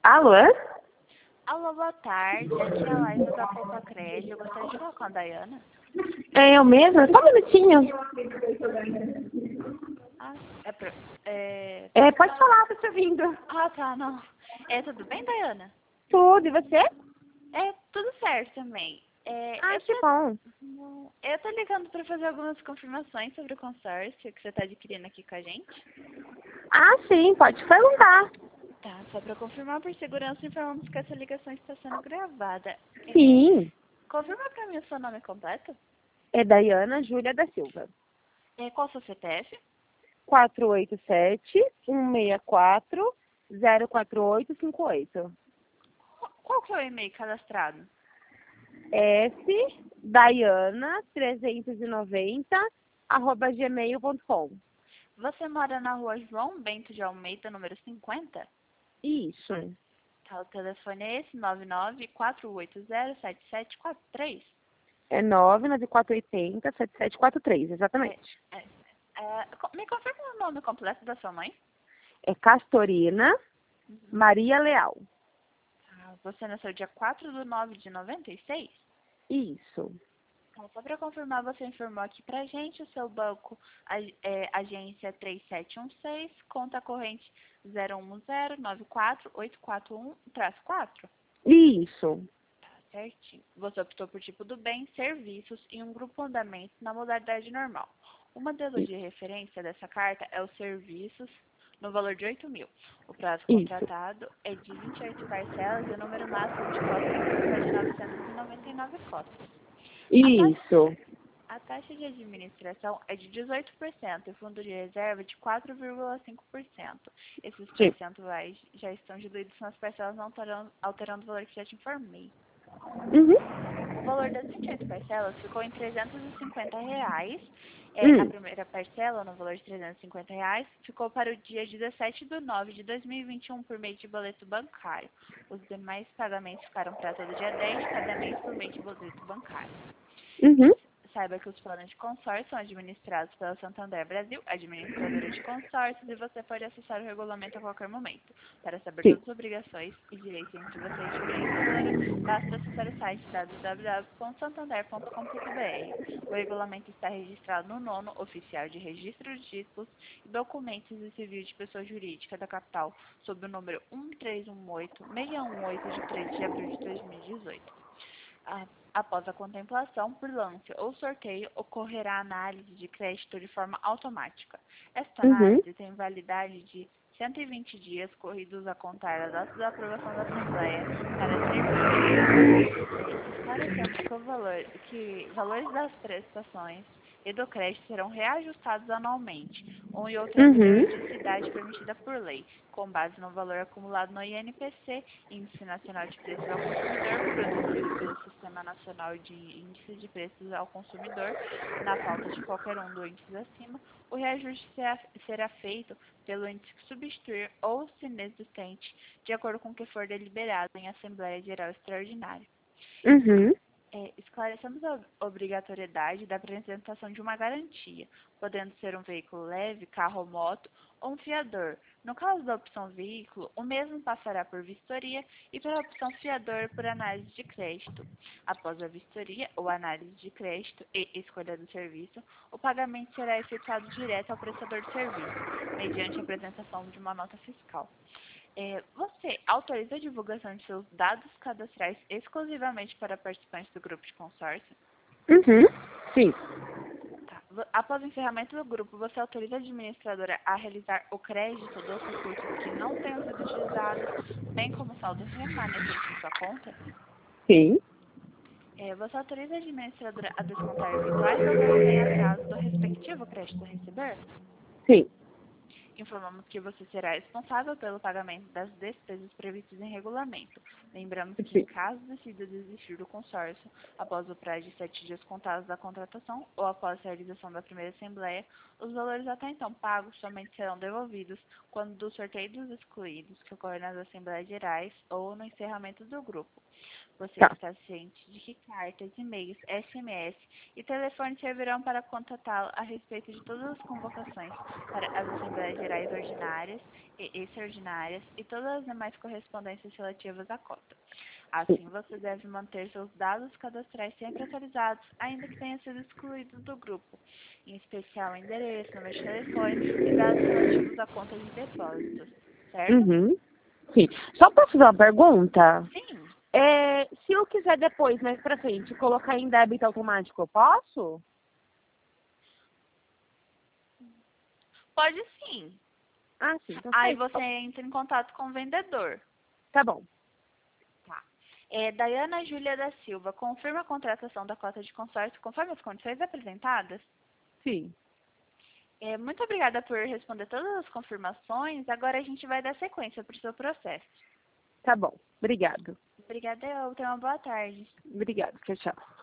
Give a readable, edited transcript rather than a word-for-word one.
Alô? Alô, boa tarde. Aqui é a Laísa da Copacred. Eu gostaria de falar com a Dayana. É eu mesma? Só um minutinho. Ah, Pode falar, tô te ouvindo. Ah, tá, não. Tudo bem, Dayana? Tudo, e você? Tudo certo também. Ah, que bom. Eu tô ligando para fazer algumas confirmações sobre o consórcio que você está adquirindo aqui com a gente. Ah, sim, pode perguntar. Tá, só para confirmar por segurança, informamos que essa ligação está sendo gravada. Sim. Confirma para mim o seu nome completo. É Dayana Júlia da Silva. Qual o seu CPF? 487-164-04858. Qual que é o e-mail cadastrado? sdayana390@gmail.com. Você mora na rua João Bento de Almeida, número 50? Isso. Tá, o telefone é esse, 994807743. É 99480-7743, exatamente. Me confirma o nome completo da sua mãe? É Castorina Maria Leal. Você nasceu dia 4/9/96? Isso. Então, só para confirmar, você informou aqui pra gente o seu banco, agência 3716, conta corrente 010948441-4. Isso. Tá certinho. Você optou por tipo do bem, serviços e um grupo andamento na modalidade normal. O modelo de referência dessa carta é os serviços no valor de 8.000. O prazo contratado é de 28 parcelas e o número máximo de cotas em cima de 999 cotas. Isso. A taxa de administração é de 18% e fundo de reserva de 4,5%. Esses percentuais já estão diluídos nas parcelas, não alterando o valor que já te informei. O valor das 28 parcelas ficou em R$350. A primeira parcela, no valor de R$350, ficou para o dia 17/9/2021 por meio de boleto bancário. Os demais pagamentos ficaram para todo dia 10 de cada mês por meio de boleto bancário. Saiba que os planos de consórcio são administrados pela Santander Brasil, administradora de consórcios, e você pode acessar o regulamento a qualquer momento. Para saber todas as obrigações e direitos entre você e a administradora, basta acessar o site www.santander.com.br. O regulamento está registrado no nono Oficial de Registro de Títulos e Documentos e Civil de Pessoa Jurídica da Capital, sob o número 1318618 de 13 de abril de 2018. Após a contemplação por lance ou sorteio, ocorrerá análise de crédito de forma automática. Esta análise tem validade de 120 dias corridos a contar da data da aprovação da Assembleia para esclarecemos que valores das prestações e do crédito serão reajustados anualmente, ou em outra periodicidade permitida por lei, com base no valor acumulado no INPC, Índice Nacional de Preços ao Consumidor, produzido pelo Sistema Nacional de Índice de Preços ao Consumidor. Na falta de qualquer um dos índices acima, o reajuste será feito pelo índice que substituir ou, se inexistente, de acordo com o que for deliberado em Assembleia Geral Extraordinária. Esclarecemos a obrigatoriedade da apresentação de uma garantia, podendo ser um veículo leve, carro ou moto, ou um fiador. No caso da opção veículo, o mesmo passará por vistoria e pela opção fiador por análise de crédito. Após a vistoria ou análise de crédito e escolha do serviço, o pagamento será efetuado direto ao prestador de serviço, mediante a apresentação de uma nota fiscal. Você autoriza a divulgação de seus dados cadastrais exclusivamente para participantes do grupo de consórcio? Sim. Após o encerramento do grupo, você autoriza a administradora a realizar o crédito dos recursos que não tenham sido utilizados, bem como saldos remanescentes em sua conta? Sim. Você autoriza a administradora a descontar eventuais valores em atraso do respectivo crédito a receber? Sim. Informamos que você será responsável pelo pagamento das despesas previstas em regulamento. Lembramos que, caso decida desistir do consórcio, após o prazo de 7 dias contados da contratação ou após a realização da primeira assembleia, os valores até então pagos somente serão devolvidos quando do sorteio dos excluídos, que ocorre nas assembleias gerais ou no encerramento do grupo. Você Tá. está ciente de que cartas, e-mails, SMS e telefone servirão para contatá-lo a respeito de todas as convocações para as Assembleias Gerais Ordinárias e Extraordinárias e todas as demais correspondências relativas à cota. Assim, você deve manter seus dados cadastrais sempre atualizados, ainda que tenha sido excluído do grupo, em especial endereço, número de telefone e dados relativos à conta de depósitos, certo? Uhum. Sim. Só posso fazer uma pergunta? Sim, Se eu quiser depois, mais pra frente, colocar em débito automático, eu posso? pode sim. Ah, sim. Então Aí faz. você entra em contato com o vendedor. Tá bom. Tá. Daiana Júlia da Silva, confirma a contratação da cota de consórcio conforme as condições apresentadas? Sim. Muito obrigada por responder todas as confirmações. Agora a gente vai dar sequência para o seu processo. Tá bom. Obrigado. Obrigada, eu. Tenha uma boa tarde. Obrigado. Tchau, tchau.